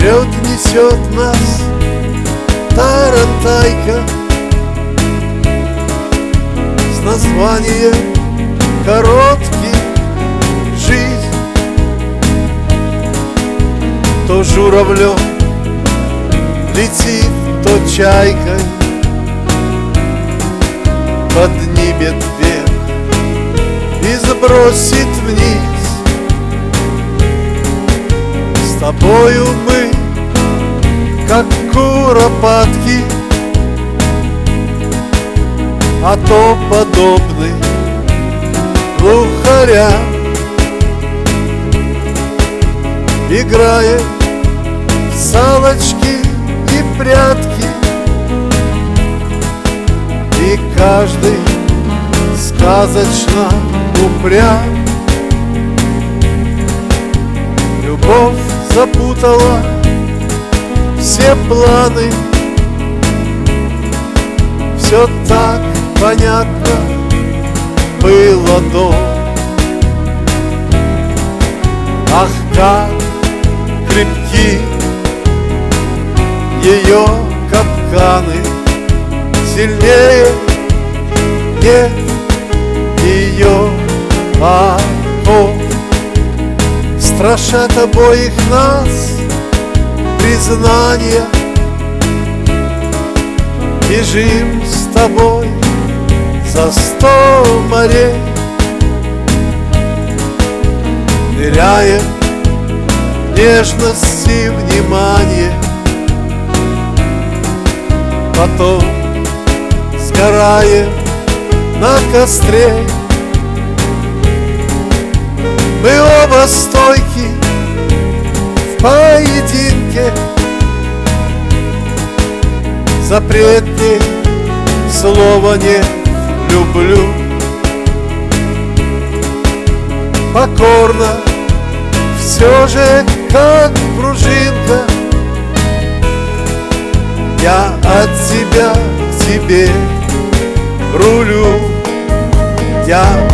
Вперед несет нас тарантайка с названием «Короткий жизнь». То журавлем летит, то чайкой поднимет вверх и сбросит вниз. С тобою мы, как куропатки, а то подобны глухарям, играя в салочки и прятки, и каждый сказочно упрям. Любовь запутала все планы, все так понятно было до. Ах, как крепки ее капканы, сильнее нет ее оков. Страшат обоих нас признания. Бежим с тобой за 100 морей, ныряем в нежность и внимание, потом сгораем на костре. Мы оба стойки в поединке, запретней слова нет люблю. Покорно все же, как пружинка, я от тебя к тебе рулю. Я